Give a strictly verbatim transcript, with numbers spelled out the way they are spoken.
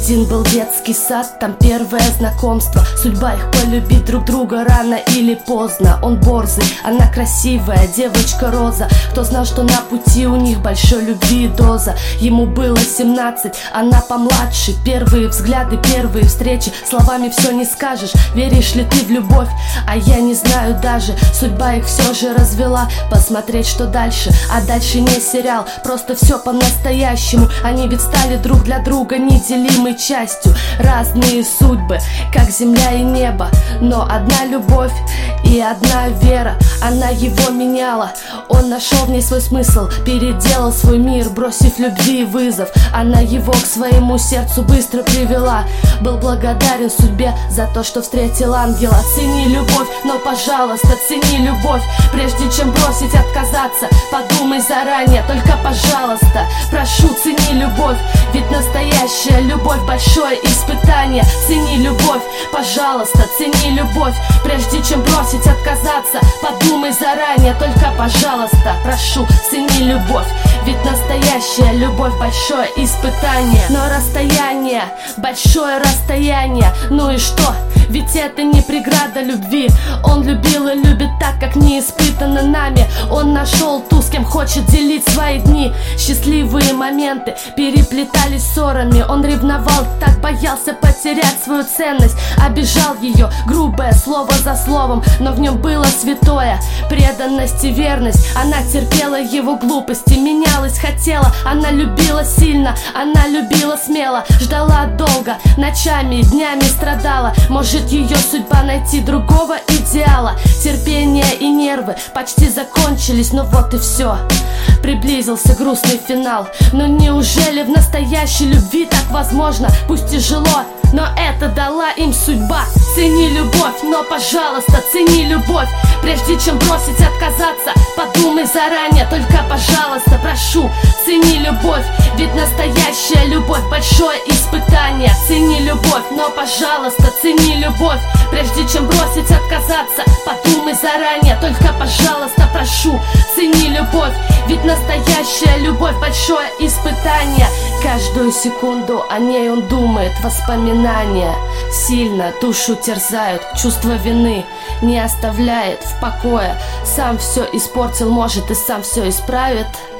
Один был детский сад, там первое знакомство. Судьба их полюбить друг друга рано или поздно. Он борзый, она красивая, девочка Роза. Кто знал, что на пути у них большой любви доза. Ему было семнадцать, она помладше. Первые взгляды, первые встречи, словами все не скажешь. Веришь ли ты в любовь? А я не знаю даже. Судьба их все же развела. Посмотреть, что дальше. А дальше не сериал, просто все по-настоящему. Они ведь стали друг для друга неделимой частью. Разные судьбы, как земля и небо, но одна любовь и одна вера. Она его меняла, он нашел в ней свой смысл, переделал свой мир, бросив любви вызов. Она его к своему сердцу быстро привела. Был благодарен судьбе за то, что встретил ангела. Цени любовь, но, пожалуйста, цени любовь. Прежде чем бросить, отказаться, подумай заранее. Только, пожалуйста, прошу, цени любовь. Ведь настоящая любовь — большое испытание. Цени любовь, пожалуйста, цени любовь. Прежде чем бросить, отказаться, подумай заранее. Только, пожалуйста, прошу, цени любовь. Ведь настоящая любовь — большое испытание. Но расстояние, большое расстояние. Ну и что? Ведь это не преграда любви. Он любил и любит так, как не испытано нами. Он нашел ту, с кем хочет делить свои дни. Счастливые моменты переплетались ссорами. Он ревновал, так боялся потерять свою ценность. Обижал ее, грубое слово за словом, но в нем было святое, преданность и верность. Она терпела его глупости, менялась, хотела. Она любила сильно, она любила смело. Ждала долго, ночами, днями страдала. Может, ее судьба найти другого идеала. Терпение и нервы почти закончились, но вот и все. Приблизился грустный финал. Но неужели в настоящей любви так возможно? Пусть тяжело, но это дала им судьба. Цени любовь, но, пожалуйста, цени любовь. Прежде чем бросить, отказаться, подумай заранее. Только, пожалуйста, прошу, цени любовь. Ведь настоящая любовь — большое испытание. Цени любовь, но, пожалуйста, цени любовь. Прежде чем бросить, отказаться, подумай заранее. Только, пожалуйста, прошу, цени любовь. Ведь настоящая любовь — большое испытание. Каждую секунду о ней он думает. Воспоминания сильно душу терзают. Чувство вины не оставляет в покое. Сам все испортил, может, и сам все исправит.